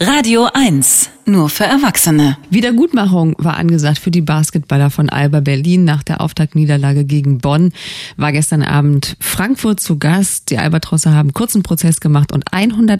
Radio 1, nur für Erwachsene. Wiedergutmachung war angesagt für die Basketballer von Alba Berlin. Nach der Auftaktniederlage gegen Bonn war gestern Abend Frankfurt zu Gast. Die Albatrosse haben kurzen Prozess gemacht und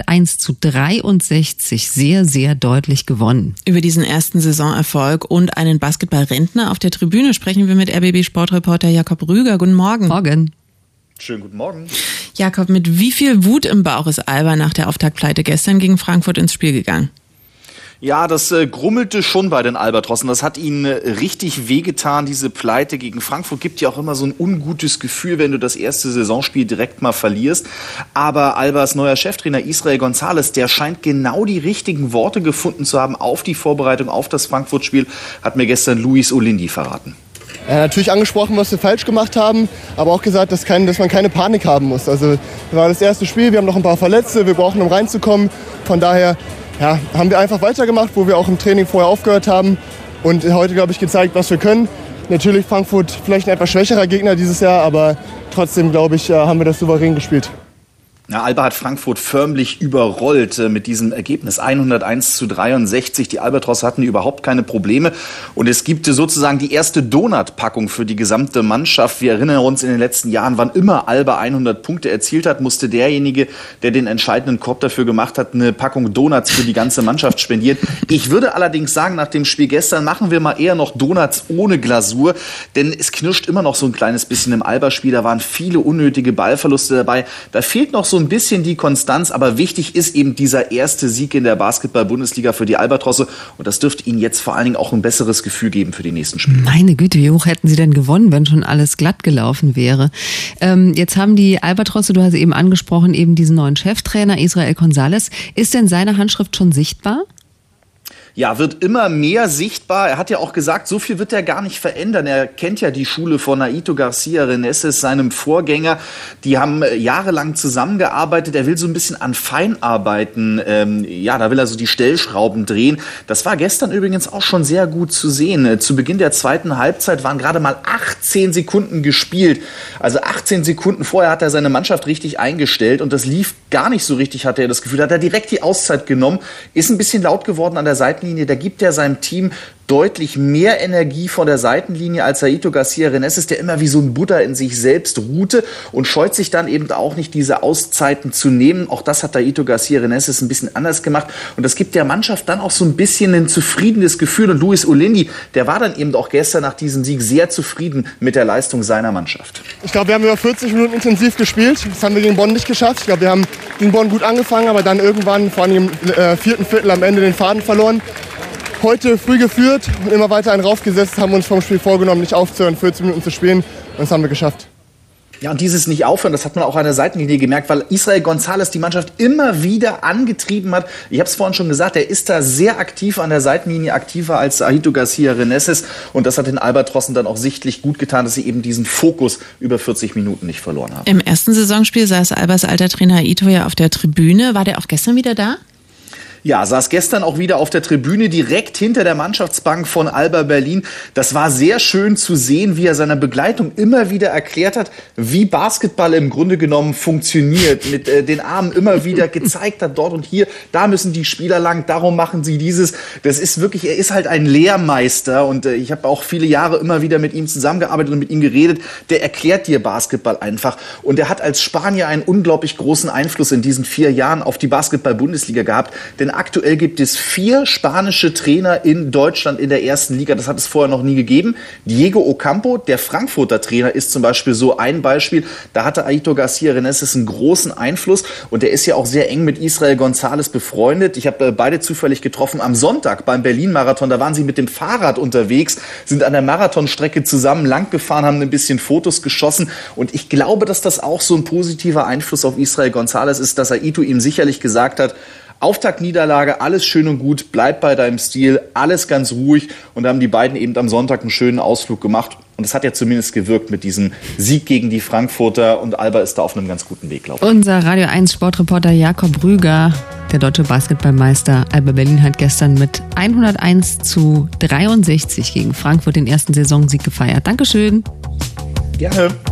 101-63 sehr, sehr deutlich gewonnen. Über diesen ersten Saisonerfolg und einen Basketballrentner auf der Tribüne sprechen wir mit RBB-Sportreporter Jakob Rüger. Guten Morgen. Morgen. Schönen guten Morgen. Jakob, mit wie viel Wut im Bauch ist Alba nach der Auftaktpleite gestern gegen Frankfurt ins Spiel gegangen? Ja, das grummelte schon bei den Albatrossen. Das hat ihnen richtig wehgetan. Diese Pleite gegen Frankfurt gibt ja auch immer so ein ungutes Gefühl, wenn du das erste Saisonspiel direkt mal verlierst. Aber Albas neuer Cheftrainer Israel González, der scheint genau die richtigen Worte gefunden zu haben auf die Vorbereitung auf das Frankfurt-Spiel, hat mir gestern Luis Olindi verraten. Er hat natürlich angesprochen, was wir falsch gemacht haben, aber auch gesagt, dass man keine Panik haben muss. Also, das war das erste Spiel, wir haben noch ein paar Verletzte, wir brauchen, um reinzukommen. Von daher haben wir einfach weitergemacht, wo wir auch im Training vorher aufgehört haben. Und heute, glaube ich, gezeigt, was wir können. Natürlich Frankfurt vielleicht ein etwas schwächerer Gegner dieses Jahr, aber trotzdem, glaube ich, haben wir das souverän gespielt. Ja, Alba hat Frankfurt förmlich überrollt mit diesem Ergebnis 101-63. Die Albatrosse hatten überhaupt keine Probleme. Und es gibt sozusagen die erste Donut-Packung für die gesamte Mannschaft. Wir erinnern uns in den letzten Jahren, wann immer Alba 100 Punkte erzielt hat, musste derjenige, der den entscheidenden Korb dafür gemacht hat, eine Packung Donuts für die ganze Mannschaft spendieren. Ich würde allerdings sagen, nach dem Spiel gestern machen wir mal eher noch Donuts ohne Glasur. Denn es knirscht immer noch so ein kleines bisschen im Alba-Spiel. Da waren viele unnötige Ballverluste dabei. Da fehlt noch so ein bisschen die Konstanz, aber wichtig ist eben dieser erste Sieg in der Basketball-Bundesliga für die Albatrosse und das dürfte ihnen jetzt vor allen Dingen auch ein besseres Gefühl geben für die nächsten Spiele. Meine Güte, wie hoch hätten sie denn gewonnen, wenn schon alles glatt gelaufen wäre? Jetzt haben die Albatrosse, du hast eben angesprochen, eben diesen neuen Cheftrainer Israel González. Ist denn seine Handschrift schon sichtbar? Ja, wird immer mehr sichtbar. Er hat ja auch gesagt, so viel wird er gar nicht verändern. Er kennt ja die Schule von Aito Garcia Reneses, seinem Vorgänger. Die haben jahrelang zusammengearbeitet. Er will so ein bisschen an Feinarbeiten. Da will er so die Stellschrauben drehen. Das war gestern übrigens auch schon sehr gut zu sehen. Zu Beginn der zweiten Halbzeit waren gerade mal 18 Sekunden gespielt. Also 18 Sekunden vorher hat er seine Mannschaft richtig eingestellt und das lief gar nicht so richtig, hatte er das Gefühl. Hat er direkt die Auszeit genommen, ist ein bisschen laut geworden an der Seitenlinie. Da gibt er seinem Team deutlich mehr Energie von der Seitenlinie als Aito Garcia Reneses, der immer wie so ein Buddha in sich selbst ruhte und scheut sich dann eben auch nicht, diese Auszeiten zu nehmen. Auch das hat Aito Garcia Reneses ein bisschen anders gemacht und das gibt der Mannschaft dann auch so ein bisschen ein zufriedenes Gefühl und Luis Olindi, der war dann eben auch gestern nach diesem Sieg sehr zufrieden mit der Leistung seiner Mannschaft. Ich glaube, wir haben über 40 Minuten intensiv gespielt. Das haben wir gegen Bonn nicht geschafft. Ich glaube, wir haben gegen Bonn gut angefangen, aber dann irgendwann, vor allem im vierten Viertel am Ende, den Faden verloren. Heute früh geführt und immer weiter einen raufgesetzt, haben uns vom Spiel vorgenommen, nicht aufzuhören, 14 Minuten zu spielen und das haben wir geschafft. Ja, und dieses Nicht-Aufhören, das hat man auch an der Seitenlinie gemerkt, weil Israel González die Mannschaft immer wieder angetrieben hat. Ich habe es vorhin schon gesagt, er ist da sehr aktiv an der Seitenlinie, aktiver als Aito Garcia Reneses. Und das hat den Albatrossen dann auch sichtlich gut getan, dass sie eben diesen Fokus über 40 Minuten nicht verloren haben. Im ersten Saisonspiel saß Albas alter Trainer Aito ja auf der Tribüne. War der auch gestern wieder da? Ja, saß gestern auch wieder auf der Tribüne direkt hinter der Mannschaftsbank von Alba Berlin. Das war sehr schön zu sehen, wie er seiner Begleitung immer wieder erklärt hat, wie Basketball im Grunde genommen funktioniert. Mit den Armen immer wieder gezeigt hat, dort und hier, da müssen die Spieler lang, darum machen sie dieses. Das ist wirklich, er ist halt ein Lehrmeister und ich habe auch viele Jahre immer wieder mit ihm zusammengearbeitet und mit ihm geredet. Der erklärt dir Basketball einfach und er hat als Spanier einen unglaublich großen Einfluss in diesen 4 Jahren auf die Basketball-Bundesliga gehabt. Denn aktuell gibt es 4 spanische Trainer in Deutschland in der ersten Liga. Das hat es vorher noch nie gegeben. Diego Ocampo, der Frankfurter Trainer, ist zum Beispiel so ein Beispiel. Da hatte Aito Garcia Reneses einen großen Einfluss und der ist ja auch sehr eng mit Israel González befreundet. Ich habe beide zufällig getroffen am Sonntag beim Berlin-Marathon. Da waren sie mit dem Fahrrad unterwegs, sind an der Marathonstrecke zusammen lang gefahren, haben ein bisschen Fotos geschossen und ich glaube, dass das auch so ein positiver Einfluss auf Israel González ist, dass Aito ihm sicherlich gesagt hat, Auftaktniederlage, alles schön und gut, bleib bei deinem Stil, alles ganz ruhig. Und da haben die beiden eben am Sonntag einen schönen Ausflug gemacht. Und es hat ja zumindest gewirkt mit diesem Sieg gegen die Frankfurter. Und Alba ist da auf einem ganz guten Weg, glaube ich. Unser Radio 1 Sportreporter Jakob Rüger, der deutsche Basketballmeister Alba Berlin, hat gestern mit 101-63 gegen Frankfurt den ersten Saisonsieg gefeiert. Dankeschön. Gerne.